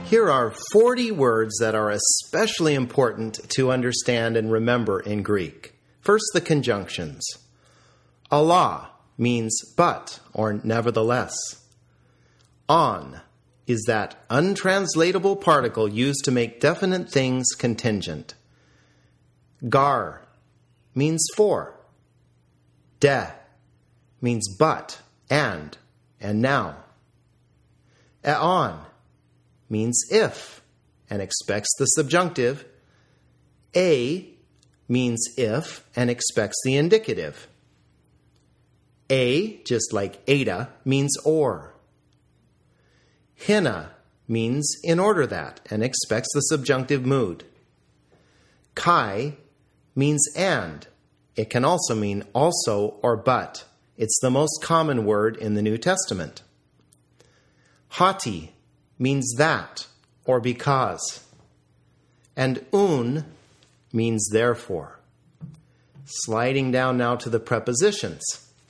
Here are 40 words that are especially important to understand and remember in Greek. First, the conjunctions. Allah means but or nevertheless. On is that untranslatable particle used to make definite things contingent. Gar means for. De means but, and now. Eon means if, and expects the subjunctive. A means if, and expects the indicative. A, just like Ada, means or. Hina means in order that, and expects the subjunctive mood. Kai means and. It can also mean also or but. It's the most common word in the New Testament. Hati means that or because. And un means therefore. Sliding down now to the prepositions.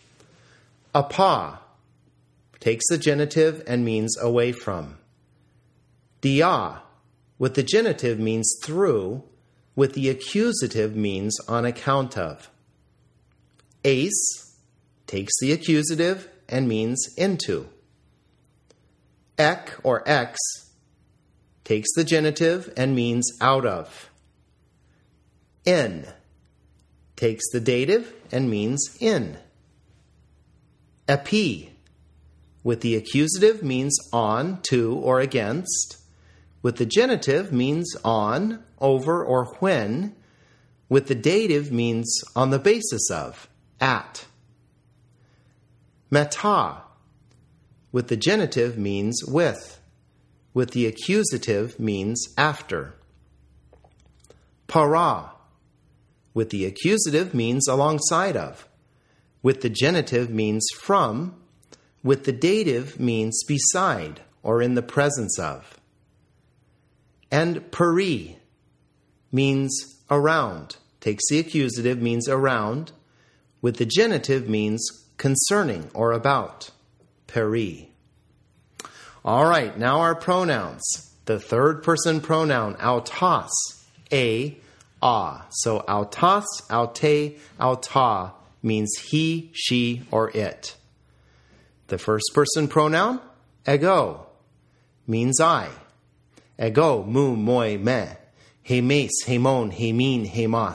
Apa takes the genitive and means away from. Dia with the genitive means through, with the accusative means on account of. Ace takes the accusative and means into. Ek or ex takes the genitive and means out of. En takes the dative and means in. Epi with the accusative means on, to, or against. With the genitive means on, over, or when. With the dative means on the basis of, at. Meta with the genitive means with. With the accusative means after. Para with the accusative means alongside of. With the genitive means from. With the dative means beside or in the presence of. And peri means around. Takes the accusative, means around. With the genitive means concerning or about. Peri. All right, now our pronouns. The third person pronoun, autos, a, So autos, aute, auta means he, she, or it. The first person pronoun, ego, means I. Ego, mu, moi, me. Hemes, hemon, hemin, hemas.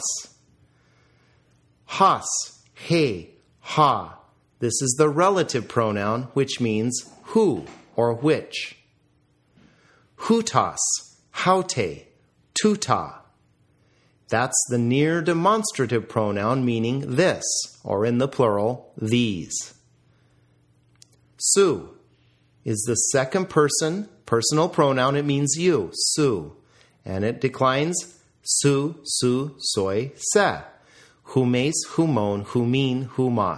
Has, he, ha. This is the relative pronoun, which means who or which. Hutas, haute, tuta. That's the near demonstrative pronoun meaning this, or in the plural, these. Su is the second person personal pronoun. It means you, su. And it declines su, soy, se. Humes, humon, humin, humas.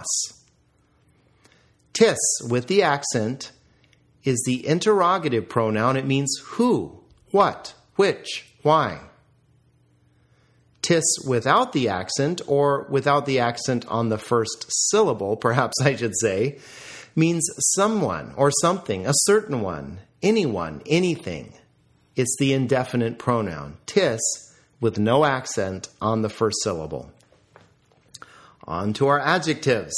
Tis, with the accent, is the interrogative pronoun. It means who, what, which, why. Tis without the accent, or without the accent on the first syllable, perhaps I should say, means someone or something, a certain one, anyone, anything. It's the indefinite pronoun, tis, with no accent on the first syllable. On to our adjectives.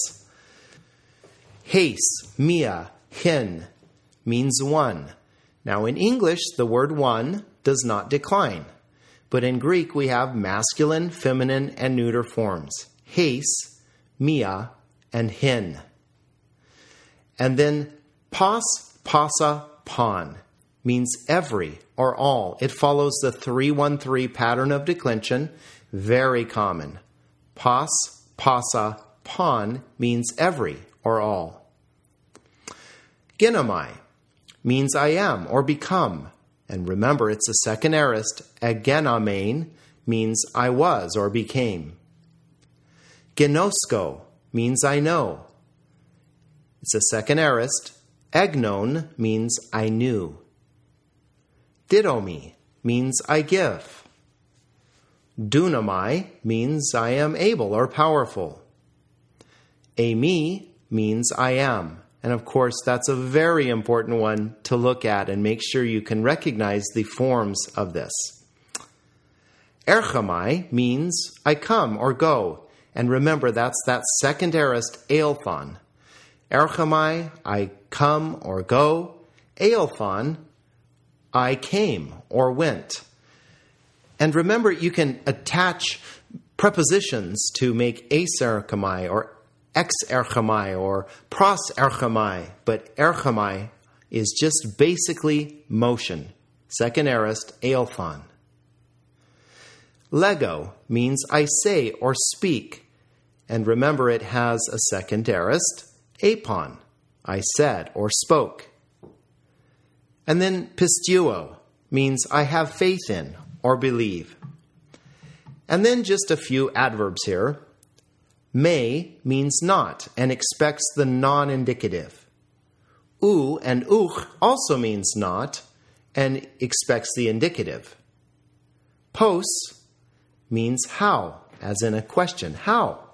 Heis, mia, hin, means one. Now in English, the word one does not decline. But in Greek, we have masculine, feminine, and neuter forms. Heis, mia, and hin. And then pas, pasa, pan means every or all. It follows the 3-1-3 pattern of declension, very common. Pas, pasa, pan means every or all. Genomai means I am or become. And remember, it's a second aorist. Agenomein means I was or became. Gnosko means I know. It's a second aorist. Egnon means I knew. Didomi means I give. Dunamai means I am able or powerful. Eimi means I am. And of course, that's a very important one to look at and make sure you can recognize the forms of this. Erchamai means I come or go. And remember, that's that second aorist, eilphon. Erchamai, I come or go. Eilphon, I came or went. And remember, you can attach prepositions to make eis erchamai or ex erchamai or pros erchamai, but erchamai is just basically motion. Second aorist, eilphon. Lego means I say or speak. And remember, it has a second aorist, apon, I said or spoke. And then pistuo means I have faith in or believe. And then just a few adverbs here. May means not and expects the non-indicative. U and uch also means not and expects the indicative. Pos means how, as in a question. How?